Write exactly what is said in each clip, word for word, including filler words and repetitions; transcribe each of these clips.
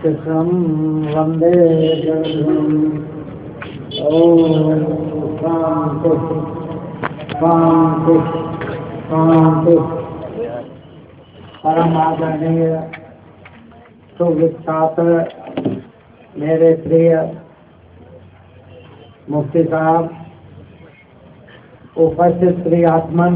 कृष्णं वन्दे जगद्गुरुं। ॐ शान्ति शान्ति शान्ति। परम आदरणीय सुविख्यात मेरे प्रिय मुफ्ती साहब, उपस्थित प्रिय आत्मन,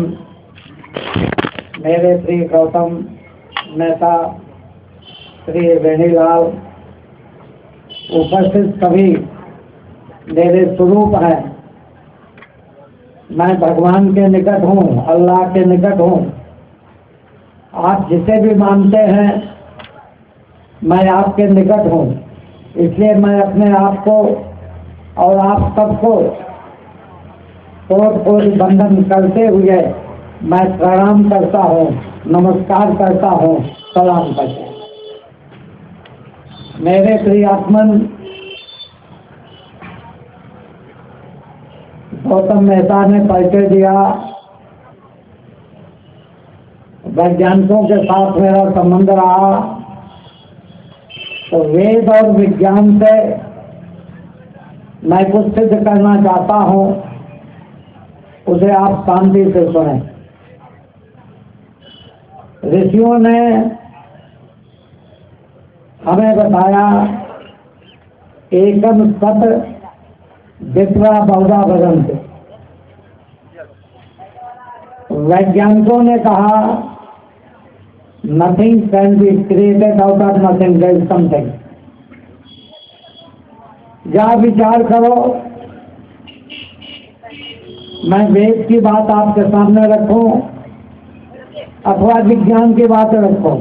मेरे प्रिय गौतम नेता श्री वेणीलाल, उपस्थित सभी मेरे स्वरूप हैं। मैं भगवान के निकट हूँ, अल्लाह के निकट हूँ। आप जिसे भी मानते हैं मैं आपके निकट हूँ, इसलिए मैं अपने आप को और आप सबको कोटि कोटि वंदन करते हुए मैं प्रणाम करता हूँ, नमस्कार करता हूँ, सलाम करता हूँ। मेरे प्रिय आत्मन, गौतम मेहता ने परिचय दिया। वैज्ञानिकों के साथ मेरा संबंध रहा, तो वेद और विज्ञान से मैं कुछ सिद्ध करना चाहता हूँ, उसे आप शांति से सुनें। ऋषियों ने हमें बताया एकम सत विप्रा बहुधा वदन्ति। वैज्ञानिकों ने कहा nothing can be created out of nothing, there is something. या विचार करो, मैं वेद की बात आपके सामने रखूं अथवा विज्ञान की बात रखूं,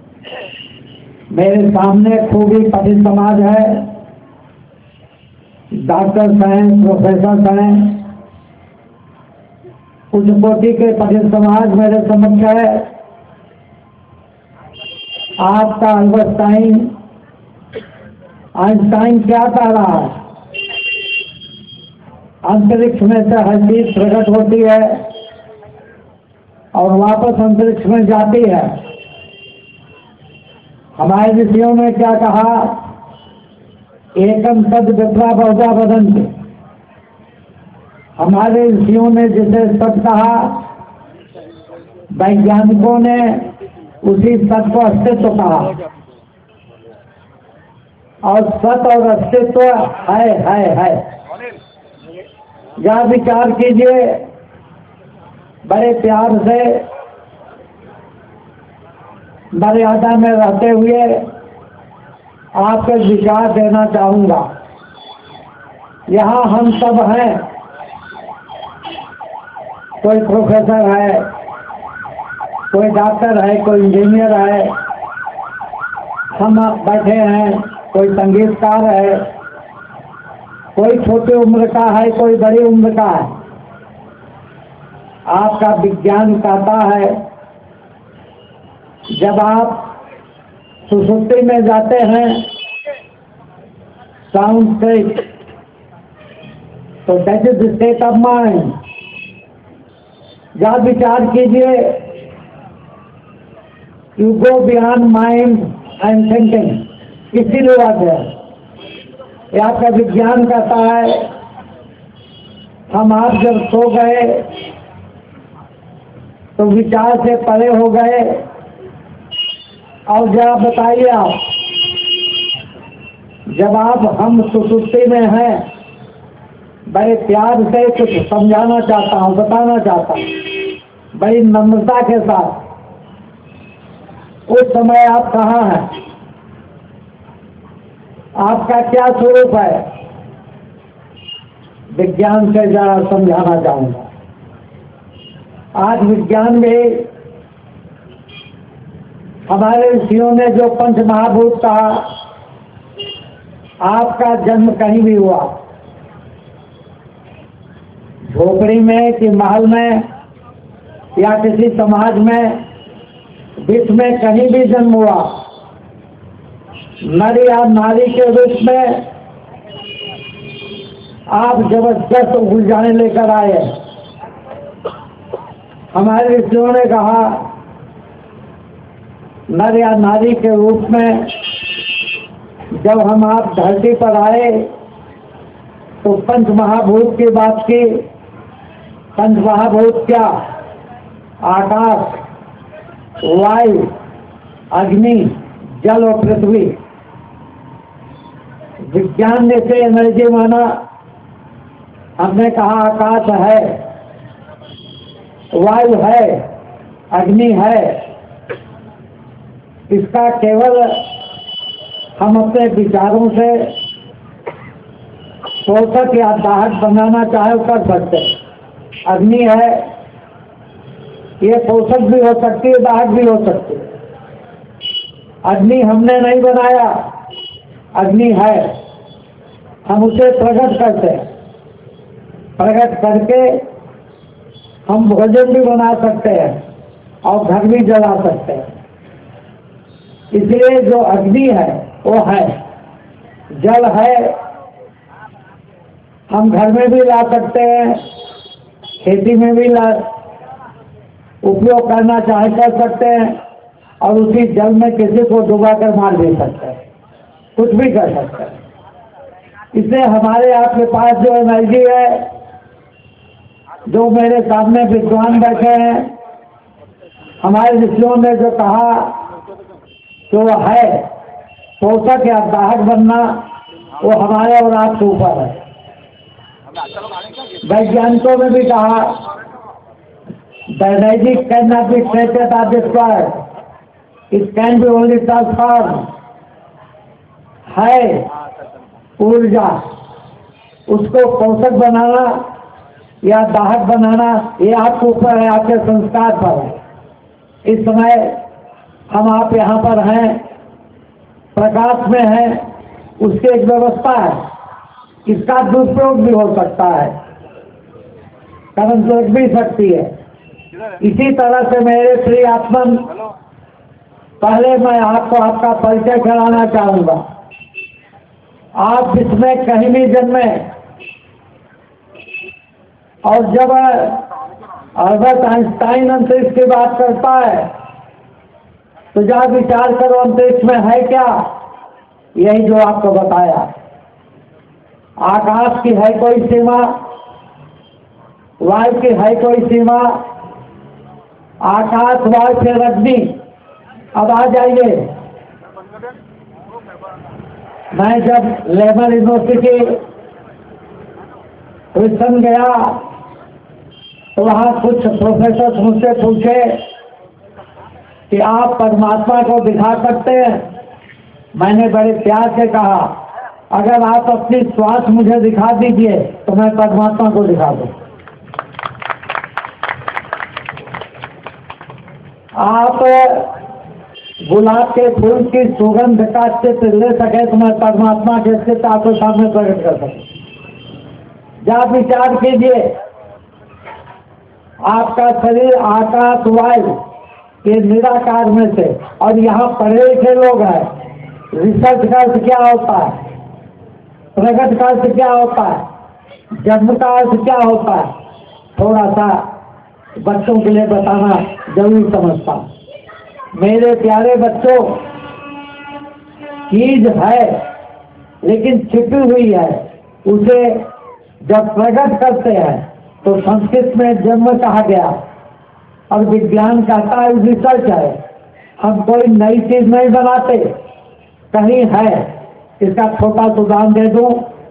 मेरे सामने खूबी पठित समाज है, डॉक्टर्स हैं, प्रोफेसर हैं, उच्च कोटि के पठित समाज मेरे समक्ष है। आपका आइंस्टाइन आइंस्टाइन क्या कह रहा है? अंतरिक्ष में से हर चीज प्रकट होती है और वापस अंतरिक्ष में जाती है। हमारे ऋषियों ने क्या कहा? एकम सद विप्रा बहुधा वदन्ति। हमारे ऋषियों ने जिसे सत कहा, वैज्ञानिकों ने उसी सत को अस्तित्व कहा। और सत और अस्तित्व है है है या विचार कीजिए, बड़े प्यार से मर्यादा में रहते हुए आपको विचार देना चाहूंगा। यहाँ हम सब हैं, कोई प्रोफेसर है, कोई डॉक्टर है, कोई इंजीनियर है, हम बैठे हैं, कोई संगीतकार है, कोई छोटी उम्र का है, कोई बड़ी उम्र का है। आपका विज्ञान कहता है जब आप सुसुप्ति में जाते हैं साउंड से, तो that is the state of mind. जब विचार कीजिए, you go beyond mind and thinking. इसीलिए बात है, ये आपका विज्ञान कहता है हम आप जब सो गए तो विचार से परे हो गए। और जब बताइए आप, जब आप हम सुसुप्ति में हैं, बड़े प्यार से कुछ समझाना चाहता हूँ, बताना चाहता हूँ, बड़ी नम्रता के साथ, उस समय आप कहाँ हैं? आपका क्या स्वरूप है? विज्ञान से जरा समझाना चाहूंगा। आज विज्ञान में हमारे ऋषियों ने जो पंच महाभूत कहा, आपका जन्म कहीं भी हुआ, झोपड़ी में कि महल में या किसी समाज में, विश्व में कहीं भी जन्म हुआ, नर या नारी के रूप में आप जबरदस्त उलझाने लेकर आए। हमारे ऋषियों ने कहा नर या नारी के रूप में जब हम आप धरती पर आए तो पंच महाभूत की बात की। पंच महाभूत क्या? आकाश, वायु, अग्नि, जल और पृथ्वी। विज्ञान ने से एनर्जी माना। हमने कहा आकाश है, वायु है, अग्नि है। इसका केवल हम अपने विचारों से पोषक या दाहक बनाना चाहे कर सकते हैं। अग्नि है, ये पोषक भी हो सकती है, दाहक भी हो सकती है। अग्नि हमने नहीं बनाया, अग्नि है, हम उसे प्रकट करते हैं। प्रकट करके हम भोजन भी बना सकते हैं और घर भी जला सकते हैं। इसलिए जो अग्नि है वो है। जल है, हम घर में भी ला सकते हैं, खेती में भी ला उपयोग करना चाहे कर सकते हैं, और उसी जल में किसी को डुबा कर मार भी सकते हैं, कुछ भी कर सकते हैं। इसलिए हमारे आपके पास जो एनर्जी है, जो मेरे सामने विद्वान बैठे हैं, हमारे ऋषियों ने जो कहा तो वो है पोषक या दाहक बनना, वो हमारे और आपके ऊपर है। वैज्ञानिकों ने भी कहा the energy cannot be created or destroyed, it can be only transformed। है ऊर्जा, उसको पोषक बनाना या दाहक बनाना ये आपके ऊपर है, आपके संस्कार पर है। इस समय हम आप यहाँ पर हैं, प्रकाश में हैं, उसकी एक व्यवस्था है। इसका दुरुपयोग भी हो सकता है, कर्म सोच भी सकती है। इसी तरह से मेरे प्रिय आत्मन, पहले मैं आपको आपका परिचय कराना चाहूंगा। आप इसमें कहीं भी जन्मे, और जब अल्बर्ट आइंस्टाइन अंतरिक्ष की बात करता है तो जब विचार करो अंतरिक्ष में है क्या, यही जो आपको बताया। आकाश की है कोई सीमा, वायु की है कोई सीमा, आकाश वायु से अग्नि। अब आ जाइए, मैं जब लेबर यूनिवर्सिटी ह्यूस्टन गया तो वहाँ कुछ प्रोफेसर मुझसे पूछे कि आप परमात्मा को दिखा सकते हैं? मैंने बड़े प्यार से कहा, अगर आप अपनी श्वास मुझे दिखा दीजिए तो मैं परमात्मा को दिखा दूं। आप गुलाब के फूल की सुगंध का चित्र ले सके तो मैं परमात्मा के चित्र आपके सामने प्रकट कर सकूं। जब विचार कीजिए, आपका शरीर आकाश वायु के निराकार में से, और यहाँ पढ़े लिखे लोग हैं। रिसर्च का अर्थ क्या होता है, प्रगट का अर्थ क्या होता है, जन्म का अर्थ क्या होता है, थोड़ा सा बच्चों के लिए बताना जरूरी समझता हूँ। मेरे प्यारे बच्चों, चीज है लेकिन छिपी हुई है, उसे जब प्रकट करते हैं तो संस्कृत में जन्म कहा गया, और विज्ञान कहता है रिसर्च है। हम कोई नई चीज नहीं बनाते, कहीं है। इसका छोटा सा उदाहरण दे दूं।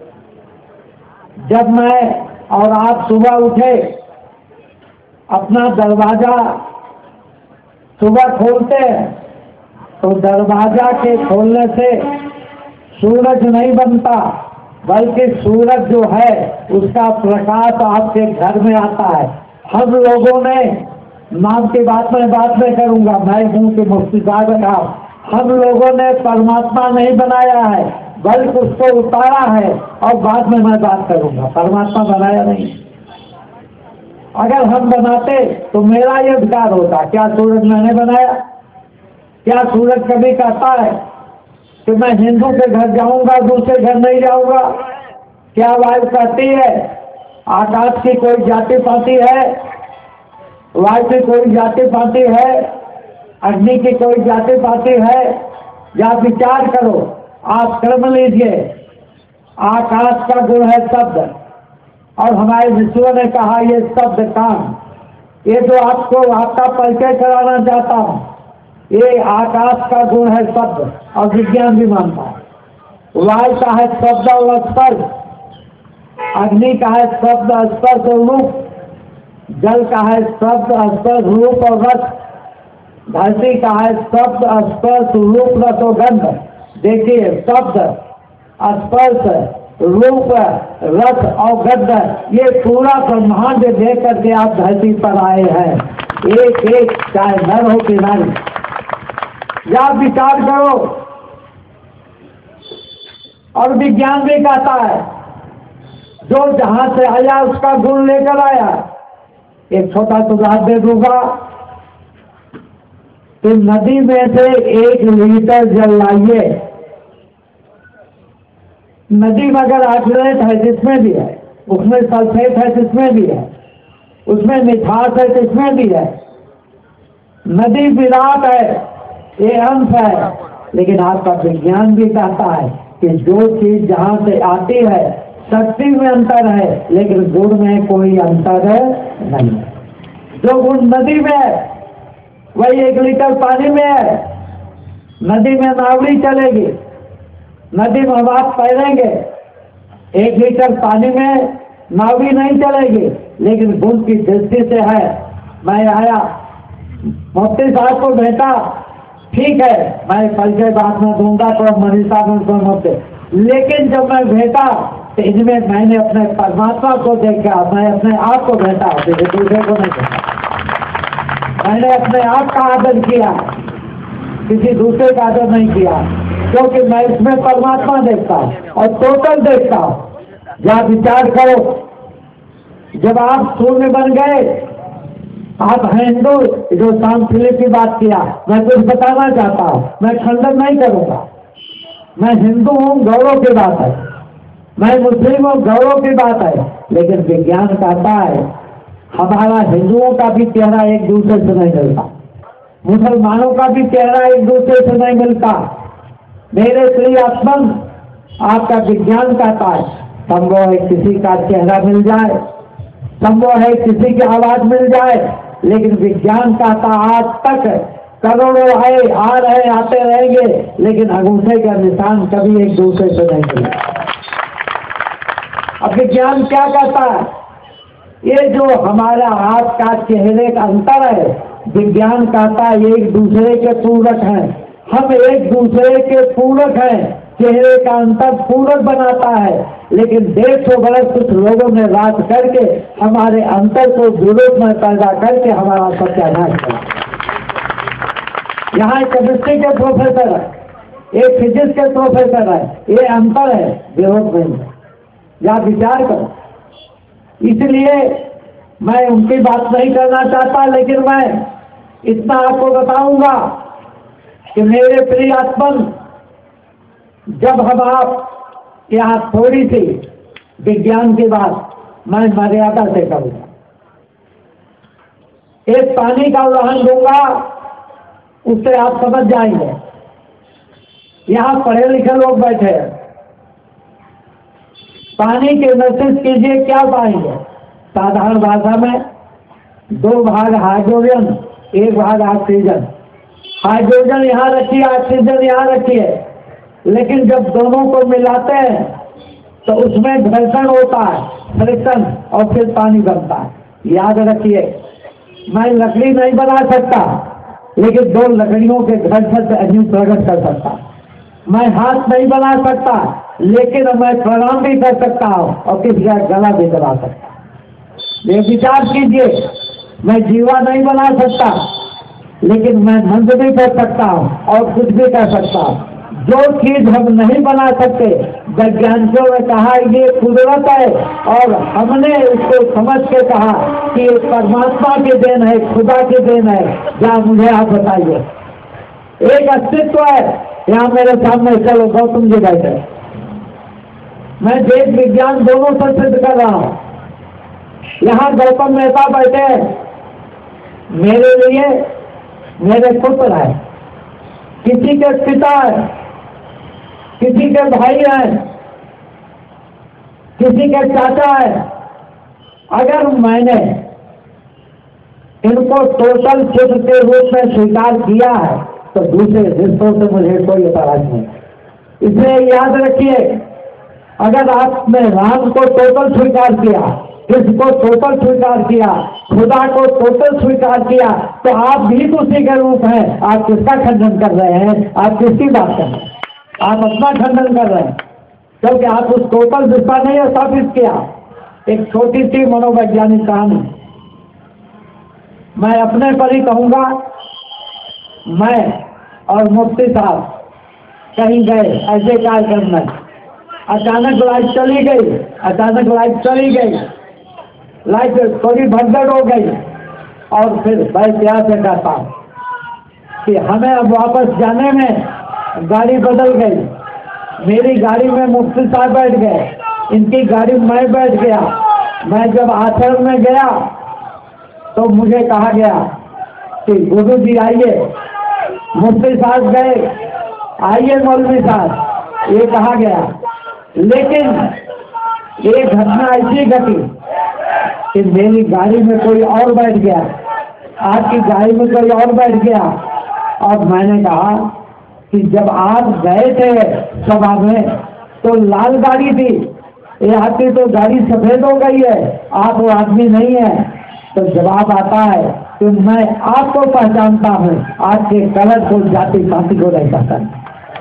जब मैं और आप सुबह उठे, अपना दरवाजा सुबह खोलते हैं तो दरवाजा के खोलने से सूरज नहीं बनता, बल्कि सूरज जो है उसका प्रकाश आपके घर में आता है। हम लोगों ने, नाम की बात मैं बाद में करूंगा, मैं हूं कि मुफ्ती साहब का, हम लोगों ने परमात्मा नहीं बनाया है बल्कि उसको उतारा है, और बाद में मैं बात करूंगा। परमात्मा बनाया नहीं। अगर हम बनाते तो मेरा ये विचार होता, क्या सूरज मैंने बनाया? क्या सूरज कभी कहता है कि मैं हिंदू के घर जाऊंगा, दूसरे घर नहीं जाऊंगा? क्या वायु कहती है आकाश की कोई जाति पाति है, वायु की कोई जाति पाति है, अग्नि की कोई जाति पाति है? या विचार करो, आप कर्म लीजिए। आकाश का गुण है शब्द, और हमारे विष्णु ने कहा ये शब्द काम, ये जो आपको आपका परिचय कराना चाहता हूं, ये आकाश का गुण है शब्द, और विज्ञान भी मानता है। वायु का है शब्द और स्पर्श, अग्नि का है शब्द स्पर्श और रूप, जल का है शब्द स्पर्श रूप और रस, धरती का है शब्द स्पर्श रूप रस और गंध। देखिए, शब्द स्पर्श रूप रस और गंध, ये पूरा ब्रह्मांड देख करके आप धरती पर आए हैं। एक एक चाहे नर हो कि नारी, या विचार करो। और विज्ञान भी कहता है जो जहां से आया उसका गुण लेकर आया। एक छोटा सुझाव दे दूंगा कि नदी में से एक लीटर जल लाइए। नदी में अगर आर्सेनेट है जिसमें भी है, उसमें सल्फेट है जिसमें भी है, उसमें मिठास है जिसमें भी है। नदी विराट है, ये अंश है, लेकिन आपका विज्ञान भी कहता है कि जो चीज जहां से आती है शक्ति में अंतर है, लेकिन गुण में कोई अंतर नहीं। जो गुण नदी में है वही एक लीटर पानी में है। नदी में नावड़ी चलेगी, नदी में हम आप तैरेंगे, एक लीटर पानी में नावड़ी नहीं चलेगी, लेकिन गुण की दृष्टि से है। मैं आया, मुफ्ती साहब को भेटा, ठीक है, मैं परिचय बाद में दूंगा तो मनीषा में मुफ्ती, लेकिन जब मैं भेटा तो इनमें मैंने अपने परमात्मा को देखा, मैं अपने आप को भेटा, किसी दूसरे को नहीं देखा। मैंने अपने आप का आदर किया, किसी दूसरे का आदर नहीं किया, क्योंकि मैं इसमें परमात्मा देखता हूँ और टोटल देखता हूँ। जब विचार करो, जब आप शून्य बन गए, आप हैं हिंदू, जो शाम फिलिप की बात किया, मैं कुछ बताना चाहता हूँ, मैं खंडन नहीं करूंगा। मैं हिंदू हूँ, गौरव की बात है। मैं मुस्लिम हूँ, गौरव की बात है। लेकिन विज्ञान कहता है हमारा हिंदुओं का भी चेहरा एक दूसरे से नहीं मिलता, मुसलमानों का भी चेहरा एक दूसरे से नहीं मिलता। मेरे प्रिय आत्मन, आपका विज्ञान कहता है संभव है किसी का चेहरा मिल जाए, संभव है किसी की आवाज मिल जाए, लेकिन विज्ञान कहता आज तक करोड़ों आए आ रहे आते रहेंगे, लेकिन अंगूठे का निशान कभी एक दूसरे से नहीं मिला। अब विज्ञान क्या कहता है? ये जो हमारा हाथ का चेहरे का अंतर है, विज्ञान कहता है एक दूसरे के पूरक हैं। हम एक दूसरे के पूरक हैं, चेहरे का अंतर पूरक बनाता है, लेकिन डेढ़ सौ बरस कुछ लोगों ने राज करके हमारे अंतर को विरोध में पैदा करके हमारा सत्यानाश किया। यहाँ एक केमिस्ट्री के प्रोफेसर है, एक फिजिक्स के प्रोफेसर है, ये अंतर है, विरोध नहीं है। या विचार करो। इसलिए मैं उनकी बात नहीं करना चाहता, लेकिन मैं इतना आपको बताऊंगा कि मेरे प्रिय आत्मन, जब हम आप यहाँ थोड़ी सी विज्ञान की बात मैं मर्यादा से करूंगा, एक पानी का उदाहरण दूंगा, उससे आप समझ जाएंगे। यहाँ पढ़े लिखे लोग बैठे हैं, पानी के महसूस कीजिए क्या पाएंगे। साधारण भाषा में दो भाग हाइड्रोजन, एक भाग ऑक्सीजन। हाइड्रोजन यहाँ रखिए, ऑक्सीजन यहाँ रखिए, लेकिन जब दोनों को मिलाते हैं तो उसमें घर्षण होता है, फ्रिक्शन, और फिर पानी बनता है। याद रखिए, मैं लकड़ी नहीं बना सकता, लेकिन दो लकड़ियों के घर्षण से अग्नि प्रकट कर सकता। मैं हाथ नहीं बना सकता, लेकिन मैं प्रणाम भी कर सकता हूँ और किसी का गला भी दबा सकता। ये विचार कीजिए, मैं जीवा नहीं बना सकता, लेकिन मैं मंद भी कर सकता हूँ और कुछ भी कर सकता हूँ। जो चीज हम नहीं बना सकते, वैज्ञानिकों ने कहा ये कुदरत है, और हमने इसको समझ के कहा कि ये परमात्मा की देन है, खुदा की देन है। क्या मुझे आप बताइए, एक अस्तित्व है। यहाँ मेरे सामने चलो गौतम जी बैठे, मैं वेद विज्ञान दोनों से सिद्ध कर रहा हूँ। यहाँ गौतम मेहता बैठे, मेरे लिए मेरे पुत्र है, किसी के पिता है, किसी के भाई हैं, किसी के चाचा है, अगर मैंने इनको टोटल पुत्र के रूप में स्वीकार किया है तो दूसरे रिश्तों से मुझे कोई एतराज नहीं। इसलिए याद रखिए, अगर आपने राम को टोटल स्वीकार किया, कृष्ण को टोटल स्वीकार किया, खुदा को टोटल स्वीकार किया, तो आप भी तो उसी के रूप हैं। आप किसका खंडन कर रहे हैं? आप किसकी बात कर रहे हैं? आप अपना खंडन कर रहे हैं, क्योंकि आप उस टोटल दिशा नहीं स्थापित किया। एक छोटी सी मनोवैज्ञानिक कहानी मैं अपने पर ही कहूंगा। मैं और मुफ्ती साहब कहीं गए ऐसे कार्यक्रम में, अचानक लाइट चली गई, अचानक लाइट चली गई, लाइट थोड़ी भगदड़ हो गई, और फिर भाई प्यार से कहता कि हमें अब वापस जाने में गाड़ी बदल गई। मेरी गाड़ी में मुफ्ती साहब बैठ गए, इनकी गाड़ी में मैं बैठ गया। मैं जब आश्रम में गया तो मुझे कहा गया कि गुरु जी आइए। मुफ्ती साहब गए, आइए मौलवी साहब, ये कहा गया। लेकिन एक घटना ऐसी घटी कि मेरी गाड़ी में कोई और बैठ गया, आपकी गाड़ी में कोई और बैठ गया। और मैंने कहा कि जब आप गए थे सभा में तो लाल गाड़ी थी, ये आपकी तो गाड़ी सफेद हो गई है, आप वो आदमी नहीं है। तो जवाब आता है कि मैं आपको पहचानता हूँ, आपके कलर को, जाति पाति को नहीं पहचानता।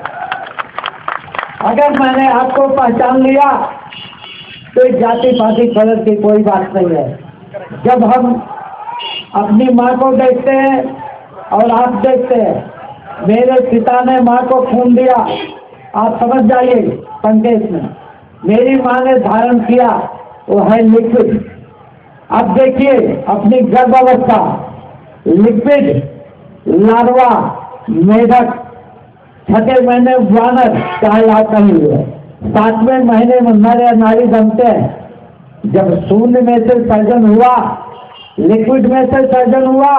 अगर मैंने आपको पहचान लिया तो जाति पाति कलर की कोई बात नहीं है। जब हम अपनी माँ को देखते हैं और आप देखते हैं, मेरे पिता ने माँ को खून दिया, आप समझ जाइए संकेत में। मेरी माँ ने धारण किया, वो है लिक्विड। अब देखिए अपनी गर्भावस्था, लिक्विड, लार्वा, मेढक, छठे महीने वानर, चाहे आप कहीं हुए, सातवें महीने में नर या नारी बनते हैं। जब शून्य में से सर्जन हुआ, लिक्विड में से सर्जन हुआ,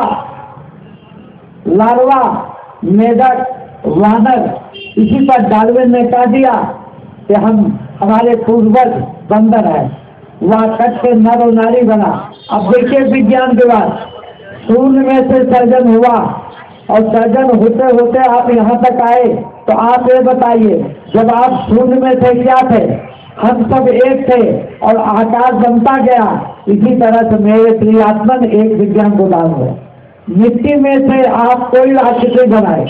लार्वा, मेढक, वानर, इसी पर डार्विन ने कह दिया कि हम हमारे पूर्वज बंदर है, वहाँ कट के नर और नारी बना। अब देखिए विज्ञान के बाद शून्य में से सर्जन हुआ, और सर्जन होते होते आप यहाँ तक आए। तो आप ये बताइए, जब आप शून्य में थे क्या थे? हम सब एक थे और आकाश बनता गया। इसी तरह से मेरे प्रियात्मन एक विज्ञान को दान हुआ। मिट्टी में से आप कोई आकृति बनाए,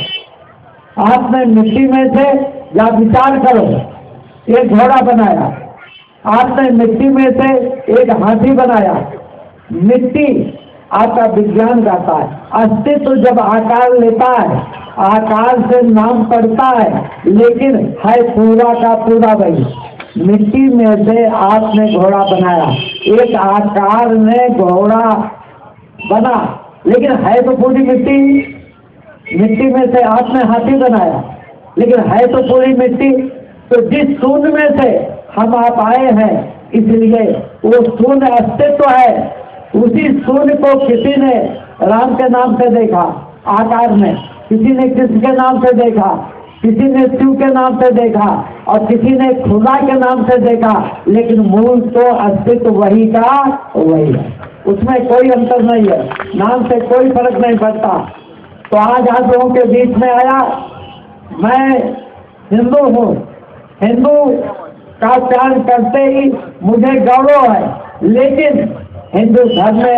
आपने मिट्टी में से, या विचार करो, एक घोड़ा बनाया, आपने मिट्टी में से एक हाथी बनाया। मिट्टी आपका विज्ञान कहता है। अस्तित्व जब आकार लेता है, आकार से नाम पड़ता है, लेकिन है पूरा का पूरा वही। मिट्टी में से आपने घोड़ा बनाया, एक आकार में घोड़ा बना, लेकिन है तो पूरी मिट्टी। मिट्टी में से आपने हाथी बनाया, लेकिन है तो पूरी मिट्टी। तो जिस शून्य में से हम आप आए हैं, इसलिए वो शून्य अस्तित्व है। उसी शून्य को किसी ने राम के नाम से देखा आकार में, किसी ने कृष्ण के नाम से देखा, किसी ने शिव के नाम से देखा, और किसी ने खुदा के नाम से देखा, लेकिन मूल तो अस्तित्व वही का वही है। उसमें कोई अंतर नहीं है, नाम से कोई फर्क नहीं पड़ता। तो आज आप लोगों के बीच में आया, मैं हिंदू हूँ, हिंदू का प्यार करते ही मुझे गौरव है, लेकिन हिंदू धर्म में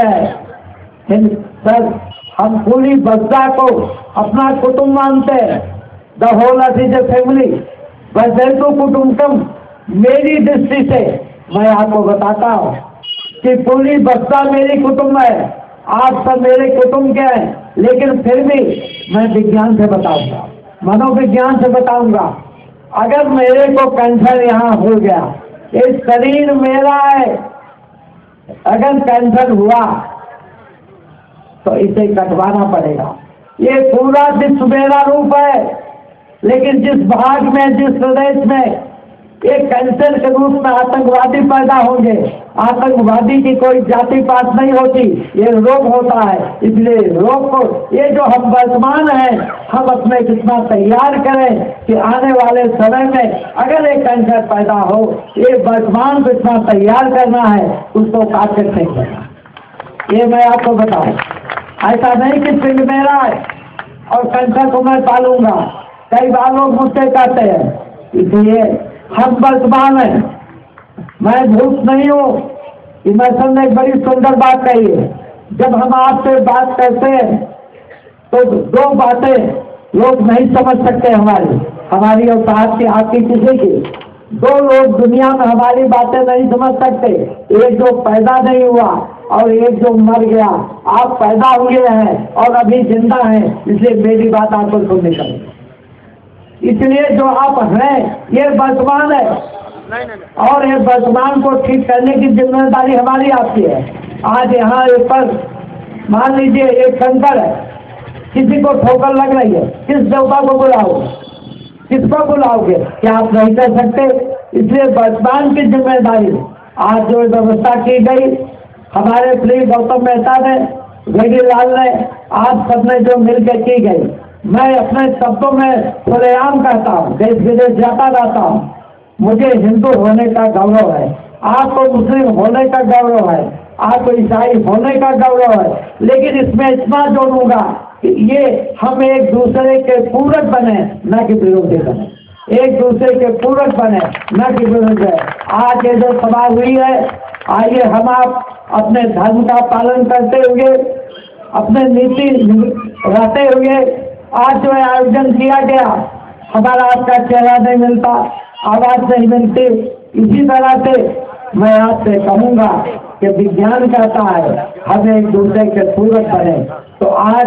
है सर, हम पूरी बस्ता को अपना कुटुंब मानते हैं। The whole of is a family, वैसे कुटुंबकम। मेरी दृष्टि से मैं आपको बताता हूँ कि पूरी बस्ता मेरी कुटुंब है, आप सब मेरे कुटुंब के हैं। लेकिन फिर भी मैं विज्ञान से बताऊंगा, मनोविज्ञान से बताऊंगा। अगर मेरे को कैंसर यहाँ हो गया, ये शरीर मेरा है, अगर कैंसर हुआ तो इसे कटवाना पड़ेगा। ये पूरा विश्व मेरा रूप है, लेकिन जिस भाग में, जिस प्रदेश में एक कैंसर के रूप में आतंकवादी पैदा होंगे। आतंकवादी की कोई जाति पात नहीं होती, ये रोग होता है। इसलिए रोग को, ये जो हम वर्तमान हैं, हम अपने कितना तैयार करें कि आने वाले समय में अगर एक कैंसर पैदा हो, ये वर्तमान को इतना तैयार करना है, उसको काट नहीं करना। ये मैं आपको बताऊं, ऐसा नहीं कि पिंड मेरा है और कैंसर को मैं पालूंगा। कई बार लोग मुझसे कहते हैं, इसलिए हम वर्तमान हैं। मैं भूत नहीं हूँ। इमर्सन ने एक बड़ी सुंदर बात कही है, जब हम आपसे बात करते हैं तो दो बातें लोग नहीं समझ सकते हमारी हमारी और साथ की आपकी किसी की। दो लोग दुनिया में हमारी बातें नहीं समझ सकते, एक जो पैदा नहीं हुआ और एक जो मर गया। आप पैदा हुए हैं और अभी जिंदा हैं, इसलिए मेरी बात आपको सुननी चाहिए। इसलिए जो आप हैं ये वर्तमान है, और ये वर्तमान को ठीक करने की जिम्मेदारी हमारी आपकी है। आज यहाँ एक पर मान लीजिए एक कंकड़ है, किसी को ठोकर लग रही है, किस देवता को बुलाओ, किसको बुलाओगे? क्या आप नहीं कर सकते? इसलिए वर्तमान की जिम्मेदारी आज जो व्यवस्था की गई, हमारे श्री गौतम मेहता ने, वेगी लाल ने, आप सबने जो मिलकर की गई, मैं अपने शब्दों में खुलेआम कहता हूँ, देश विदेश जाता रहता हूँ, मुझे हिंदू होने का गौरव है, आपको मुस्लिम होने का गौरव है, आपको ईसाई होने का गौरव है। लेकिन इसमें इतना जोड़ूंगा कि ये हम एक दूसरे के पूरक बने, न कि विरोधी बने। एक दूसरे के पूरक बने, न कि विरोधी। आज ये जो सभा हुई है, आइए हम आप अपने धर्म का पालन करते हुए, अपने नीति रहते हुए, आज जो आयोजन किया गया, हमारा आपका चेहरा नहीं मिलता, आवाज नहीं मिलती। इसी तरह से मैं आपसे कहूंगा कि विज्ञान कहता है हम एक दूसरे के पूरक बने। तो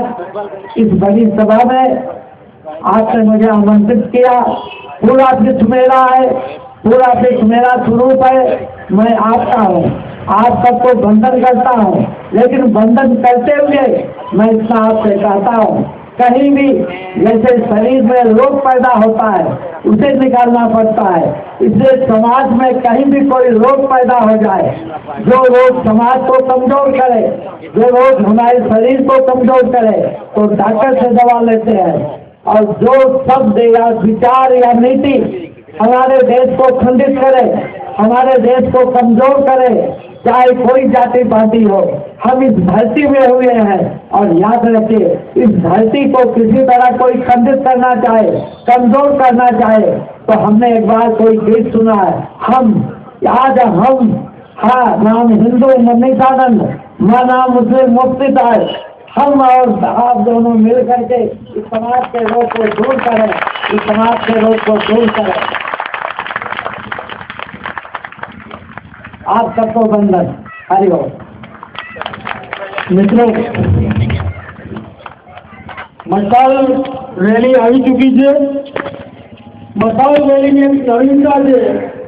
आज इस बड़ी सभा में आपने मुझे आमंत्रित किया। पूरा विश्व मेरा है, पूरा विश्व मेरा स्वरूप है, मैं आपका हूँ, आप सबको बंधन करता हूँ। लेकिन बंधन करते हुए मैं इतना आपसे कहता हूँ, कहीं भी जैसे शरीर में रोग पैदा होता है उसे निकालना पड़ता है, इसलिए समाज में कहीं भी कोई रोग पैदा हो जाए, जो रोग समाज को कमजोर करे, जो रोग हमारे शरीर को कमजोर करे, तो डॉक्टर से दवा लेते हैं। और जो शब्द या विचार या नीति हमारे देश को खंडित करे, हमारे देश को कमजोर करे, चाहे कोई जाति पाति हो, हम इस धरती में हुए हैं। और याद रखिए, इस धरती को किसी तरह कोई खंडित करना चाहे, कमजोर करना चाहे, तो हमने एक बार कोई गीत सुना है, हम आज हम हाँ नाम हिंदू मनीषानंद, माँ नाम मुस्लिम मुफ्ती साहब, हम और आप दोनों मिल करके इस समाज के रोग को दूर करें, इस समाज के रोग को दूर करें। आप सबको बंधन। हरिओम। मित्रों, मसाल रैली आई चुकी है। मसाल रैली में नवीनता से